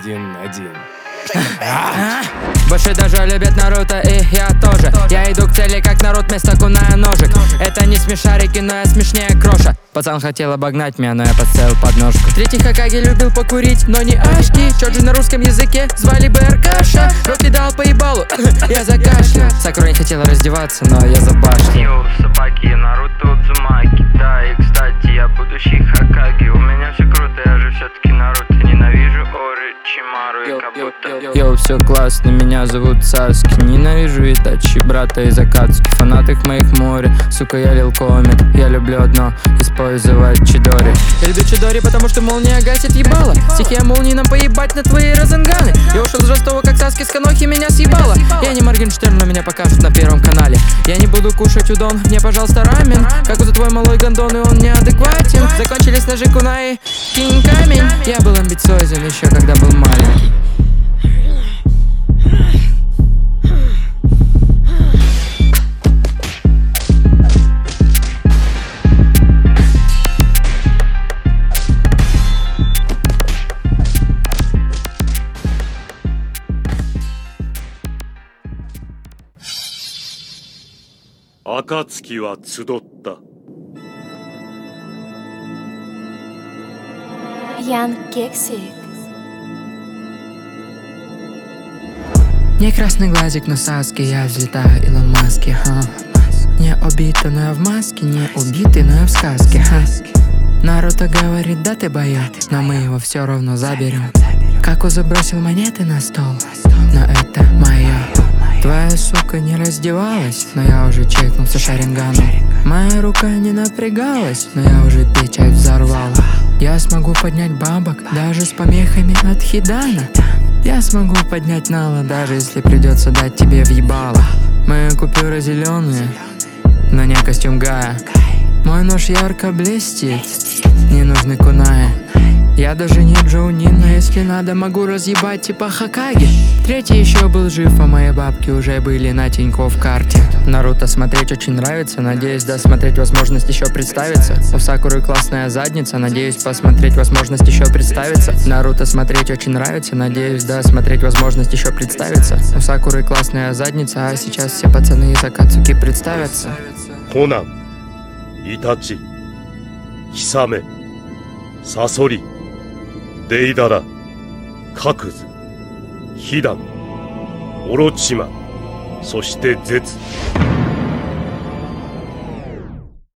1-1. Больше даже любят Наруто, и я тоже. Я иду к цели, как Наруто, вместо куная ножик. Это не смешарики, но я смешнее Кроша. Пацан хотел обогнать меня, но я подставил подножку. Третий Хокаге любил покурить, но не ашки. Чоджи на русском языке звали бы Аркаша. Рот дал по ебалу, я закашлял. Сакура не хотела раздеваться, но я забашлял. Йоу, собаки, Наруто Удзумаки. Да, и кстати, я будущий Хокаге. У меня все круто, я же все-таки Наруто. Ненавижу Орочимару и Кабуто. Йоу, все классно, меня зовут Саски. Ненавижу Итачи, брата из Акацуки. Фанат их моих море, сука, я лил комет. Я люблю одно, использовать Чидори. Я люблю Чидори, потому что молния гасит ебало. Стихия молнии нам поебать на твои розенганы. Я ушел с жестокого, как Саски с Канохи, меня съебало. Я не Моргенштерн, но меня покажут на Первом канале. Я не буду кушать удон, мне, пожалуйста, рамен. Как за твой малой гондон, и он неадекватен. Закончились ножи кунаи, кинь камень. Я был амбициозен еще, когда был маленький. Акацукиは集った。 Ян Кексик. Не красный глазик, но Саски, я взлетаю Илон Маски. Не убитый, но я в маске, не убитый, но я в сказке. Наруто говорит, да ты боец, но мы его все равно заберем. Каку забросил монеты на стол, но это мое. Твоя сука не раздевалась, но я уже чекнулся шаринганом. Моя рука не напрягалась, но я уже печать взорвал. Я смогу поднять бабок, даже с помехами от Хидана. Я смогу поднять нало, даже если придется дать тебе въебало. Мои купюры зеленые, но не костюм Гая. Мой нож ярко блестит, не нужны кунаи. Я даже не Джоунин, но если надо, могу разъебать типа Хокаге. Третий еще был жив, а мои бабки уже были на Тинькофф карте. Наруто смотреть очень нравится, надеюсь досмотреть возможность еще представиться. У Сакуры классная задница, надеюсь посмотреть возможность еще представиться. Наруто смотреть очень нравится, надеюсь досмотреть возможность еще представиться. У Сакуры классная задница, а сейчас все пацаны из Акацуки представятся. Конан, Итачи, Хисаме, Сасори, Дейдара, Какず、ヒダン、オロチマ、そしてゼツ。